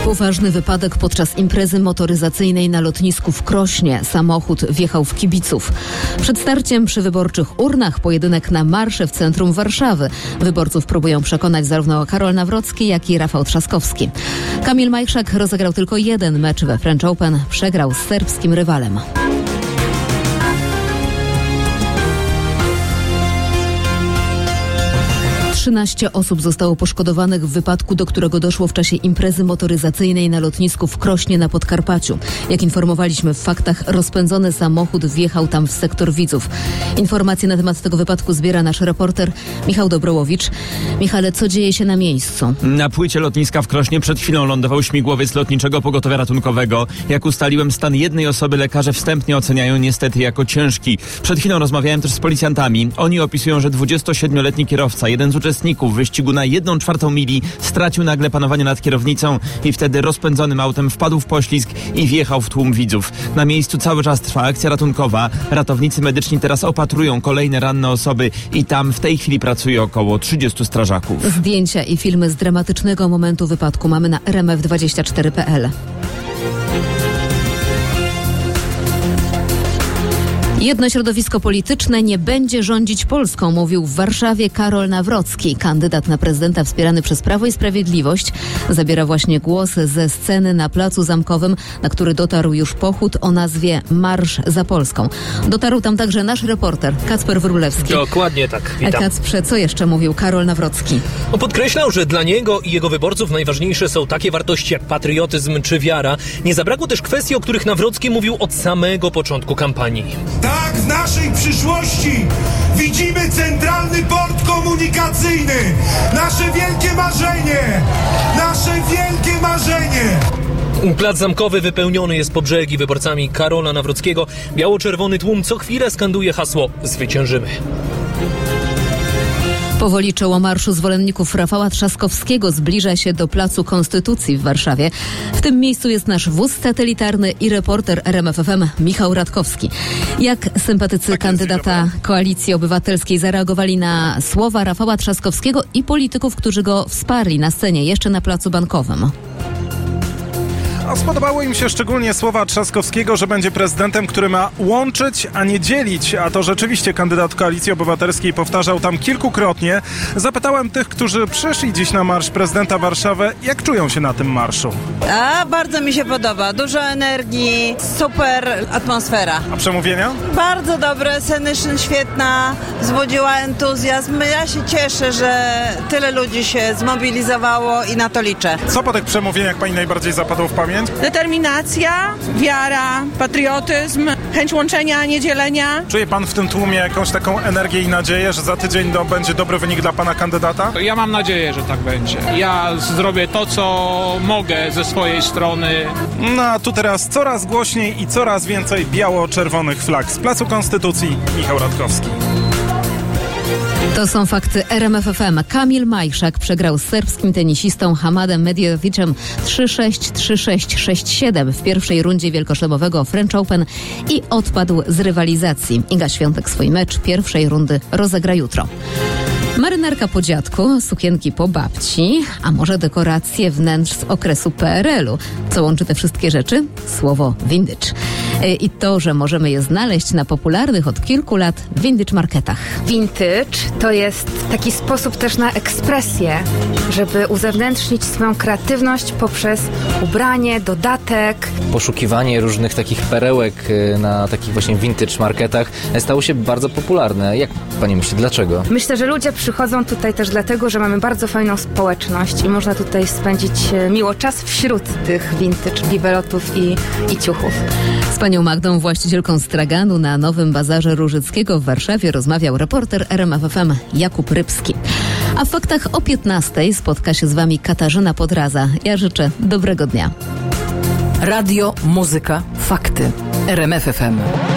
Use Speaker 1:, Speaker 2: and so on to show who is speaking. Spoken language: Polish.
Speaker 1: Poważny wypadek podczas imprezy motoryzacyjnej na lotnisku w Krośnie. Samochód wjechał w kibiców. Przed starciem przy wyborczych urnach pojedynek na marsze w centrum Warszawy. Wyborców próbują przekonać zarówno Karol Nawrocki, jak i Rafał Trzaskowski. Kamil Majchrzak rozegrał tylko jeden mecz we French Open. Przegrał z serbskim rywalem. Trzynaście osób zostało poszkodowanych w wypadku, do którego doszło w czasie imprezy motoryzacyjnej na lotnisku w Krośnie na Podkarpaciu. Jak informowaliśmy w faktach, rozpędzony samochód wjechał tam w sektor widzów. Informacje na temat tego wypadku zbiera nasz reporter Michał Dobrołowicz. Michale, co dzieje się na miejscu?
Speaker 2: Na płycie lotniska w Krośnie przed chwilą lądował śmigłowiec Lotniczego Pogotowia Ratunkowego. Jak ustaliłem, stan jednej osoby lekarze wstępnie oceniają niestety jako ciężki. Przed chwilą rozmawiałem też z policjantami. Oni opisują, że 27-letni kierowca, jeden z uczestników wyścigu na 1/4 mili, stracił nagle panowanie nad kierownicą i wtedy rozpędzonym autem wpadł w poślizg i wjechał w tłum widzów. Na miejscu cały czas trwa akcja ratunkowa. Ratownicy medyczni teraz opatrują kolejne ranne osoby i tam w tej chwili pracuje około 30 strażaków.
Speaker 1: Zdjęcia i filmy z dramatycznego momentu wypadku mamy na rmf24.pl. Jedno środowisko polityczne nie będzie rządzić Polską, mówił w Warszawie Karol Nawrocki. Kandydat na prezydenta wspierany przez Prawo i Sprawiedliwość zabiera właśnie głos ze sceny na Placu Zamkowym, na który dotarł już pochód o nazwie Marsz za Polską. Dotarł tam także nasz reporter Kacper Wrólewski.
Speaker 3: Dokładnie tak. Witam.
Speaker 1: Kacprze, co jeszcze mówił Karol Nawrocki?
Speaker 3: Podkreślał, że dla niego i jego wyborców najważniejsze są takie wartości jak patriotyzm czy wiara. Nie zabrakło też kwestii, o których Nawrocki mówił od samego początku kampanii.
Speaker 4: Tak, w naszej przyszłości widzimy centralny port komunikacyjny. Nasze wielkie marzenie! Nasze wielkie marzenie!
Speaker 3: Plac Zamkowy wypełniony jest po brzegi wyborcami Karola Nawrockiego. Biało-czerwony tłum co chwilę skanduje hasło „Zwyciężymy”.
Speaker 1: Powoli czoło marszu zwolenników Rafała Trzaskowskiego zbliża się do Placu Konstytucji w Warszawie. W tym miejscu jest nasz wóz satelitarny i reporter RMF FM Michał Radkowski. Jak sympatycy kandydata Koalicji Obywatelskiej zareagowali na słowa Rafała Trzaskowskiego i polityków, którzy go wsparli na scenie jeszcze na Placu Bankowym?
Speaker 5: A spodobały im się szczególnie słowa Trzaskowskiego, że będzie prezydentem, który ma łączyć, a nie dzielić. A to rzeczywiście kandydat Koalicji Obywatelskiej powtarzał tam kilkukrotnie. Zapytałem tych, którzy przyszli dziś na marsz prezydenta Warszawy, jak czują się na tym marszu.
Speaker 6: Bardzo mi się podoba. Dużo energii, super atmosfera.
Speaker 5: A przemówienia?
Speaker 6: Bardzo dobre, Senyszyn świetna, wzbudziła entuzjazm. Ja się cieszę, że tyle ludzi się zmobilizowało i na to liczę.
Speaker 5: Co po tych przemówieniach pani najbardziej zapadło w pamięć?
Speaker 7: Determinacja, wiara, patriotyzm, chęć łączenia, nie dzielenia.
Speaker 5: Czuje pan w tym tłumie jakąś taką energię i nadzieję, że za tydzień będzie dobry wynik dla pana kandydata?
Speaker 8: Ja mam nadzieję, że tak będzie. Ja zrobię to, co mogę ze swojej strony.
Speaker 5: No a tu teraz coraz głośniej i coraz więcej biało-czerwonych flag. Z Placu Konstytucji Michał Radkowski.
Speaker 1: To są fakty RMF FM. Kamil Majchrzak przegrał z serbskim tenisistą Hamadem Medjedovićem 3-6, 3-6, 6-7 w pierwszej rundzie wielkoszlemowego French Open i odpadł z rywalizacji. Iga Świątek swój mecz pierwszej rundy rozegra jutro. Marynarka po dziadku, sukienki po babci, a może dekoracje wnętrz z okresu PRL-u. Co łączy te wszystkie rzeczy? Słowo vintage. I to, że możemy je znaleźć na popularnych od kilku lat vintage marketach.
Speaker 9: Vintage to jest taki sposób też na ekspresję, żeby uzewnętrznić swoją kreatywność poprzez ubranie, dodatek.
Speaker 10: Poszukiwanie różnych takich perełek na takich właśnie vintage marketach stało się bardzo popularne. Jak pani myśli, dlaczego?
Speaker 9: Myślę, że ludzie przychodzą tutaj też dlatego, że mamy bardzo fajną społeczność i można tutaj spędzić miło czas wśród tych vintage bibelotów i ciuchów.
Speaker 1: Z panią Magdą, właścicielką straganu na Nowym Bazarze Różyckiego w Warszawie, rozmawiał reporter RMF FM Jakub Rybski. A w faktach o 15:00 spotka się z wami Katarzyna Podraza. Ja życzę dobrego dnia.
Speaker 11: Radio, muzyka, fakty. RMF FM.